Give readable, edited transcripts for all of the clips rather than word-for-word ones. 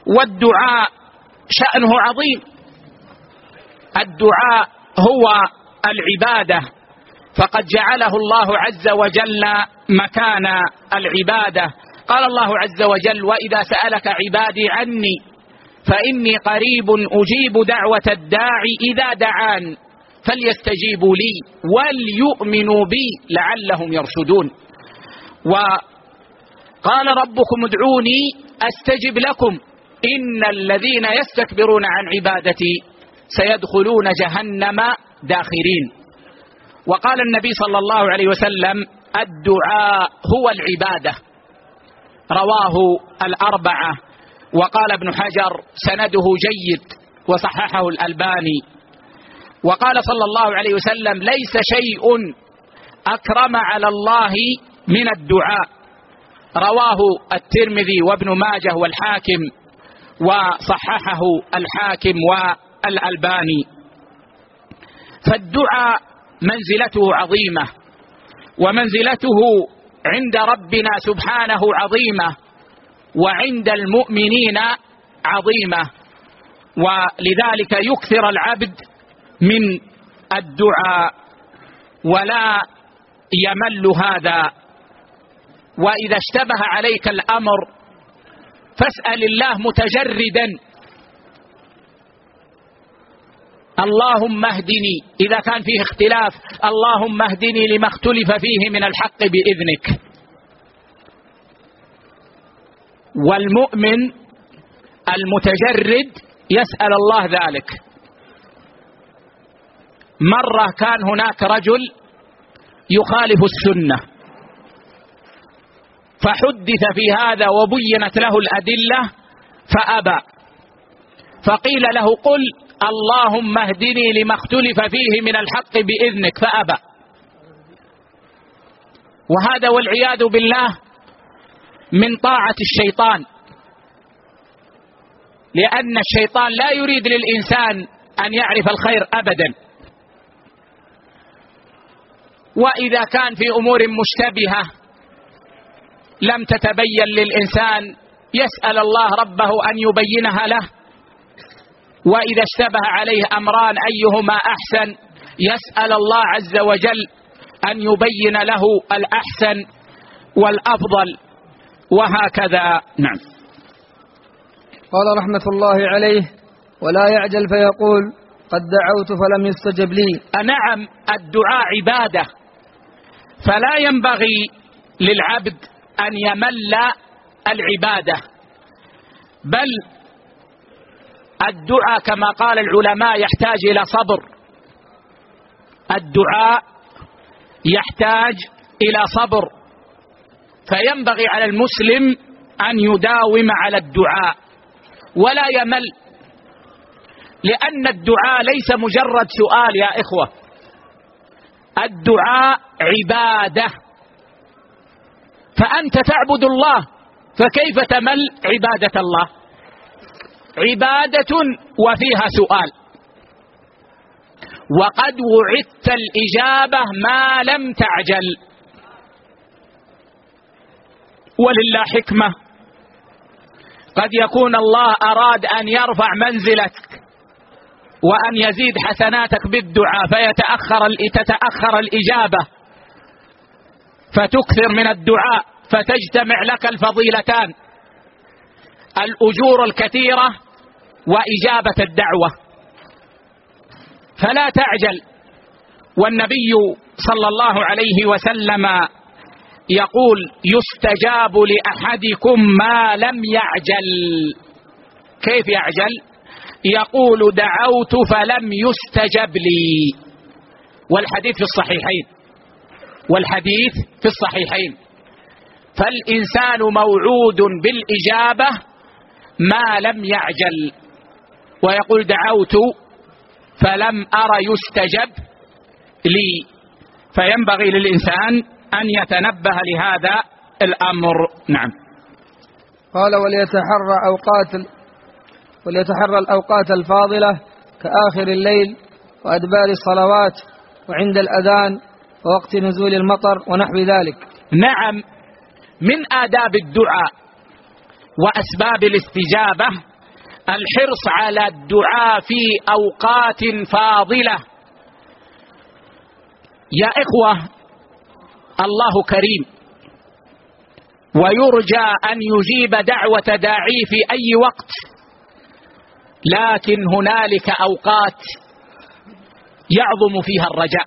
والدعاء شأنه عظيم. الدعاء هو العبادة، فقد جعله الله عز وجل مكان العبادة. قال الله عز وجل: وإذا سألك عبادي عني فإني قريب أجيب دعوة الداعي إذا دعان فليستجيبوا لي وليؤمنوا بي لعلهم يرشدون. وقال ربكم ادعوني أستجب لكم إن الذين يستكبرون عن عبادتي سيدخلون جهنم داخرين. وقال النبي صلى الله عليه وسلم: الدعاء هو العبادة، رواه الأربعة. وقال ابن حجر: سنده جيد وصححه الألباني. وقال صلى الله عليه وسلم: ليس شيء أكرم على الله من الدعاء، رواه الترمذي وابن ماجه والحاكم، وصححه الحاكم والألباني. فالدعاء منزلته عظيمة، ومنزلته عند ربنا سبحانه عظيمة، وعند المؤمنين عظيمة، ولذلك يكثر العبد من الدعاء ولا يمل هذا. وإذا اشتبه عليك الأمر فاسأل الله متجردا: اللهم اهدني. إذا كان فيه اختلاف: اللهم اهدني لما اختلف فيه من الحق بإذنك. والمؤمن المتجرد يسأل الله ذلك. مرة كان هناك رجل يخالف السنة، فحدث في هذا وبينت له الأدلة فأبى، فقيل له: قل اللهم اهدني لما اختلف فيه من الحق بإذنك، فأبى. وهذا والعياذ بالله من طاعة الشيطان، لأن الشيطان لا يريد للإنسان أن يعرف الخير أبدا. وإذا كان في أمور مشتبهة لم تتبين للإنسان يسأل الله ربه أن يبينها له. وإذا اشتبه عليه أمران أيهما أحسن يسأل الله عز وجل أن يبين له الأحسن والأفضل، وهكذا. نعم. قال رحمة الله عليه: ولا يعجل فيقول قد دعوت فلم يستجب لي. نعم، الدعاء عبادة، فلا ينبغي للعبد أن يمل العبادة، بل الدعاء كما قال العلماء يحتاج إلى صبر. الدعاء يحتاج إلى صبر، فينبغي على المسلم أن يداوم على الدعاء ولا يمل، لأن الدعاء ليس مجرد سؤال يا إخوة، الدعاء عبادة. فأنت تعبد الله، فكيف تمل عبادة الله؟ عبادة وفيها سؤال، وقد وعدت الإجابة ما لم تعجل. ولله حكمة، قد يكون الله أراد أن يرفع منزلتك وأن يزيد حسناتك بالدعاء فتتأخر الإجابة، فتكثر من الدعاء فتجتمع لك الفضيلتان: الأجور الكثيرة وإجابة الدعوة. فلا تعجل. والنبي صلى الله عليه وسلم يقول: يستجاب لأحدكم ما لم يعجل. كيف يعجل؟ يقول: دعوت فلم يستجب لي. والحديث في الصحيحين. فالإنسان موعود بالإجابة ما لم يعجل. ويقول: دعوت فلم أر يستجب لي. فينبغي للإنسان أن يتنبه لهذا الأمر. نعم. قال: وليتحرى الأوقات الفاضلة كآخر الليل وأدبار الصلوات وعند الأذان ووقت نزول المطر ونحو ذلك. نعم، من آداب الدعاء وأسباب الاستجابة الحرص على الدعاء في أوقات فاضلة. يا إخوة، الله كريم ويرجى أن يجيب دعوة داعي في أي وقت، لكن هنالك أوقات يعظم فيها الرجاء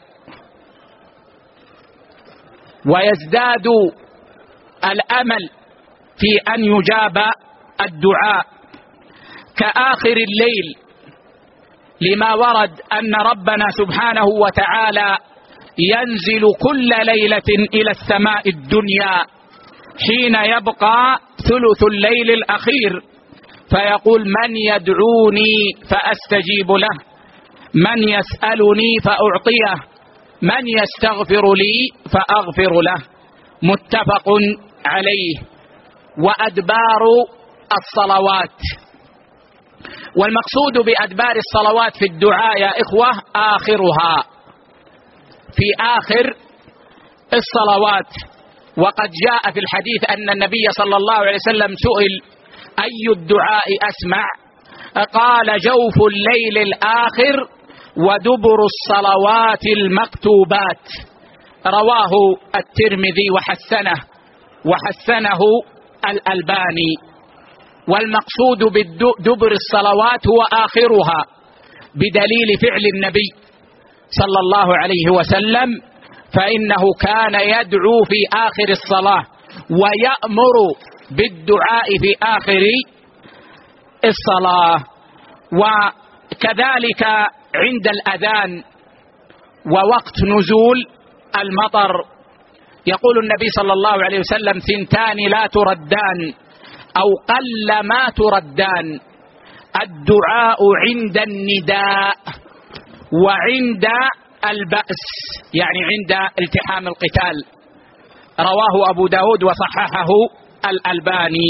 ويزداد الأمل في أن يجاب الدعاء، كآخر الليل، لما ورد أن ربنا سبحانه وتعالى ينزل كل ليلة إلى السماء الدنيا حين يبقى ثلث الليل الأخير، فيقول: من يدعوني فأستجيب له، من يسألني فأعطيه، من يستغفر لي فأغفر له. متفق عليه. وأدبار الصلوات، والمقصود بأدبار الصلوات في الدعاء يا إخوة آخرها، في آخر الصلوات. وقد جاء في الحديث أن النبي صلى الله عليه وسلم سئل: أي الدعاء أسمع؟ قال: جوف الليل الآخر ودبر الصلوات المكتوبات. رواه الترمذي وحسنه الألباني. والمقصود بدبر الصلوات هو آخرها، بدليل فعل النبي صلى الله عليه وسلم، فإنه كان يدعو في آخر الصلاة ويأمر بالدعاء في آخر الصلاة. وكذلك عند الأذان ووقت نزول المطر، يقول النبي صلى الله عليه وسلم: 2 لا تردان أو قل ما تردان: الدعاء عند النداء وعند البأس، يعني عند التحام القتال. رواه أبو داود وصححه الألباني.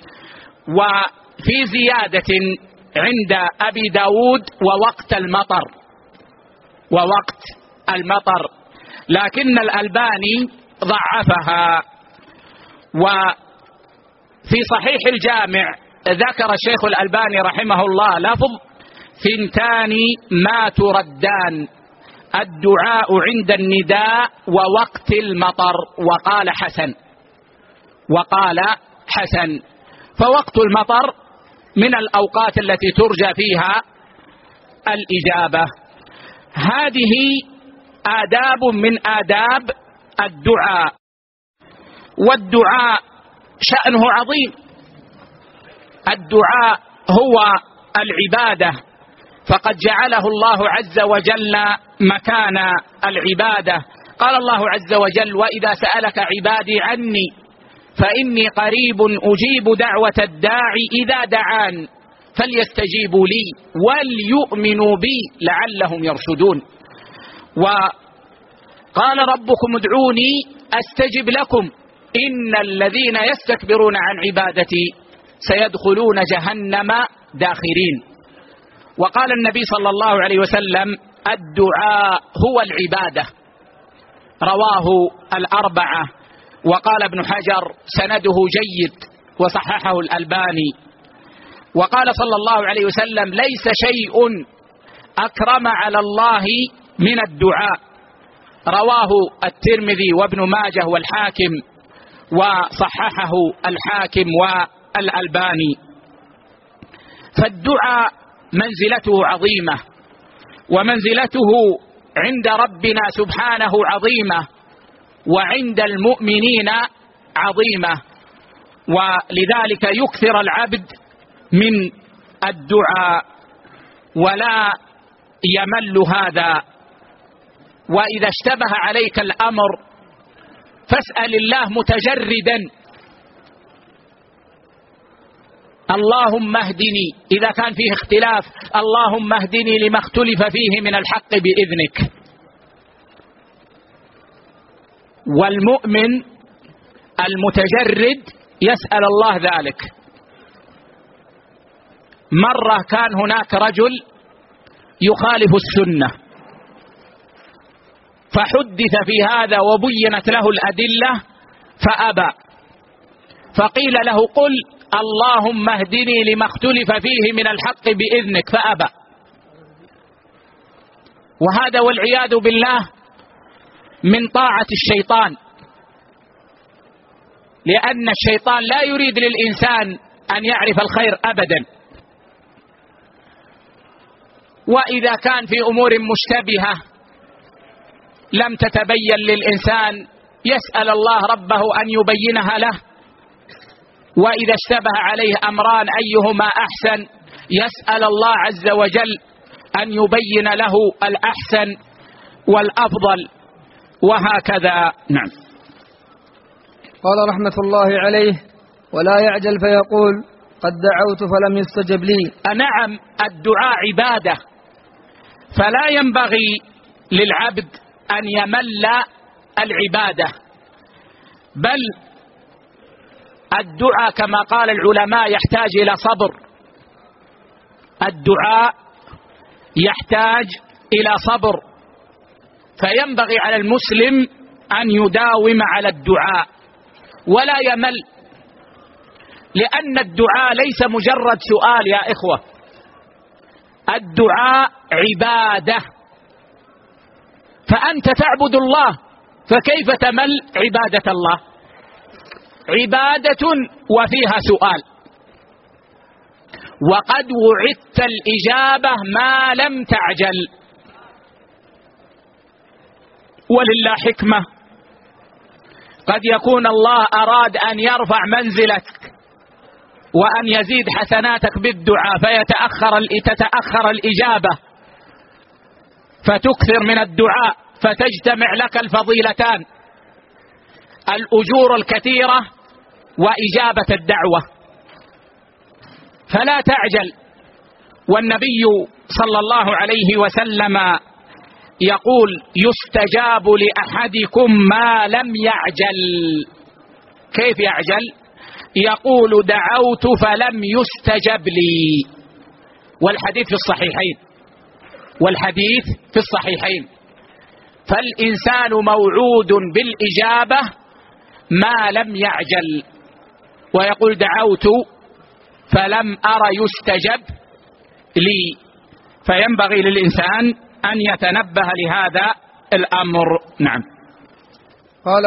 وفي زيادة عند أبي داود: ووقت المطر، لكن الألباني ضعفها. وفي صحيح الجامع ذكر الشيخ الألباني رحمه الله لفظ: 2 ما تردان: الدعاء عند النداء ووقت المطر. وقال حسن. فوقت المطر من الأوقات التي ترجى فيها الإجابة. هذه آداب من آداب الدعاء. والدعاء شأنه عظيم. الدعاء هو العبادة، فقد جعله الله عز وجل مكان العبادة. قال الله عز وجل: وإذا سألك عبادي عني فإني قريب أجيب دعوة الداعي إذا دعان فليستجيبوا لي وليؤمنوا بي لعلهم يرشدون. وقال ربكم ادعوني أستجب لكم إن الذين يستكبرون عن عبادتي سيدخلون جهنم داخرين. وقال النبي صلى الله عليه وسلم: الدعاء هو العبادة. رواه الأربعة. وقال ابن حجر: سنده جيد، وصححه الألباني. وقال صلى الله عليه وسلم: ليس شيء أكرم على الله من الدعاء. رواه الترمذي وابن ماجه والحاكم، وصححه الحاكم والألباني. فالدعاء منزلته عظيمة، ومنزلته عند ربنا سبحانه عظيمة، وعند المؤمنين عظيمة، ولذلك يكثر العبد من الدعاء ولا يمل هذا. وإذا اشتبه عليك الأمر فاسأل الله متجردا: اللهم اهدني. إذا كان فيه اختلاف: اللهم اهدني لما اختلف فيه من الحق بإذنك. والمؤمن المتجرد يسأل الله ذلك. مرة كان هناك رجل يخالف السنة، فحدث في هذا وبينت له الأدلة فأبى، فقيل له: قل اللهم اهدني لما اختلف فيه من الحق بإذنك، فأبى. وهذا والعياذ بالله من طاعة الشيطان، لأن الشيطان لا يريد للإنسان أن يعرف الخير أبدا. وإذا كان في أمور مشتبهة لم تتبين للإنسان يسأل الله ربه أن يبينها له، وإذا اشتبه عليه أمران أيهما أحسن يسأل الله عز وجل أن يبين له الأحسن والأفضل، وهكذا. نعم. قال رحمة الله عليه: ولا يعجل فيقول قد دعوت فلم يستجب لي. نعم، الدعاء عبادة، فلا ينبغي للعبد أن يمل العبادة، بل الدعاء كما قال العلماء يحتاج إلى صبر. الدعاء يحتاج إلى صبر، فينبغي على المسلم أن يداوم على الدعاء ولا يمل، لأن الدعاء ليس مجرد سؤال يا إخوة، الدعاء عبادة، فأنت تعبد الله، فكيف تمل عبادة الله؟ عبادة وفيها سؤال، وقد وعدت الإجابة ما لم تعجل. ولله حكمة، قد يكون الله أراد أن يرفع منزلتك وأن يزيد حسناتك بالدعاء فتتأخر الإجابة، فتكثر من الدعاء فتجتمع لك الفضيلتان، الأجور الكثيرة وإجابة الدعوة، فلا تعجل. والنبي صلى الله عليه وسلم يقول: يستجاب لأحدكم ما لم يعجل. كيف يعجل؟ يقول: دعوت فلم يستجب لي. والحديث في الصحيحين. فالإنسان موعود بالإجابة ما لم يعجل، ويقول: دعوت فلم أر يستجب لي. فينبغي للإنسان أن يتنبه لهذا الأمر. نعم. قال: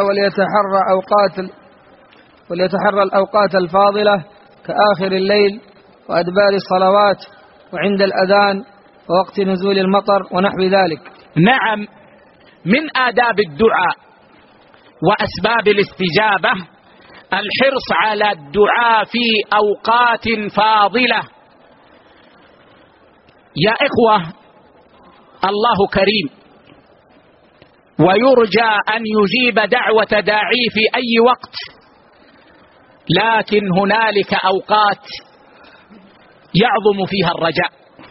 وليتحرى الأوقات الفاضلة كآخر الليل وأدبار الصلوات وعند الأذان ووقت نزول المطر ونحو ذلك. نعم، من آداب الدعاء وأسباب الاستجابة الحرص على الدعاء في أوقات فاضلة. يا إخوة، الله كريم، ويرجى أن يجيب دعوة داعي في أي وقت، لكن هنالك أوقات يعظم فيها الرجاء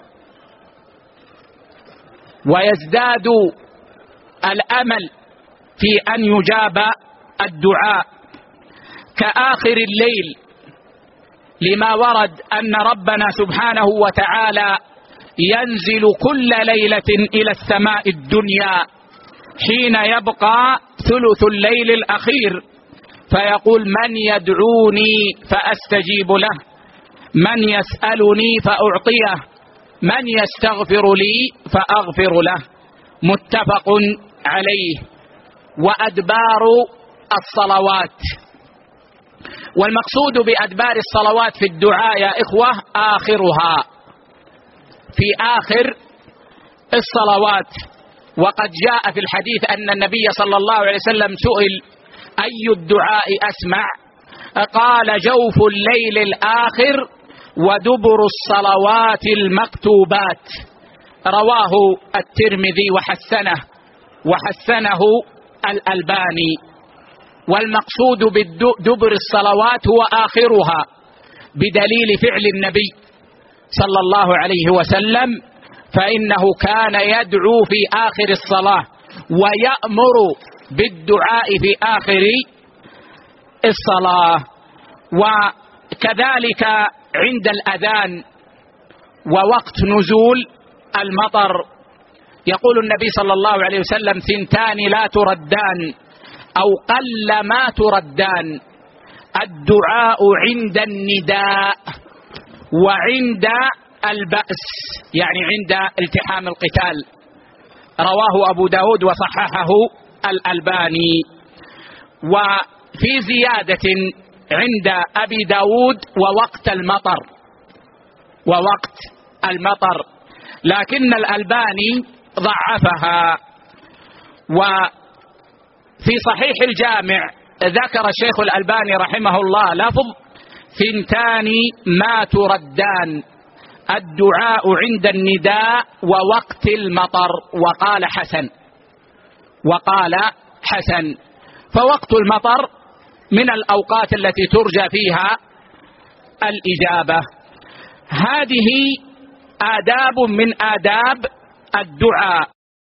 ويزداد الأمل في أن يجاب الدعاء، كآخر الليل، لما ورد أن ربنا سبحانه وتعالى ينزل كل ليلة إلى السماء الدنيا حين يبقى ثلث الليل الأخير، فيقول: من يدعوني فأستجيب له، من يسألني فأعطيه، من يستغفر لي فأغفر له. متفق عليه. وأدبار الصلوات، والمقصود بأدبار الصلوات في الدعاء يا إخوة آخرها، في آخر الصلوات. وقد جاء في الحديث أن النبي صلى الله عليه وسلم سئل: أي الدعاء أسمع؟ قال: جوف الليل الآخر ودبر الصلوات المكتوبات. رواه الترمذي وحسنه الألباني. والمقصود بدبر الصلوات هو آخرها، بدليل فعل النبي صلى الله عليه وسلم، فإنه كان يدعو في آخر الصلاة ويأمر بالدعاء في آخر الصلاة. وكذلك عند الأذان ووقت نزول المطر، يقول النبي صلى الله عليه وسلم: 2 لا تردان أو قل ما تردان: الدعاء عند النداء وعند البأس، يعني عند التحام القتال. رواه أبو داود وصححه الألباني. وفي زيادة عند أبي داود ووقت المطر، لكن الألباني ضعفها. وفي صحيح الجامع ذكر الشيخ الألباني رحمه الله لفظ: 2 ما تردان، الدعاء عند النداء ووقت المطر، وقال حسن. فوقت المطر من الأوقات التي ترجى فيها الإجابة. هذه آداب من آداب الدعاء.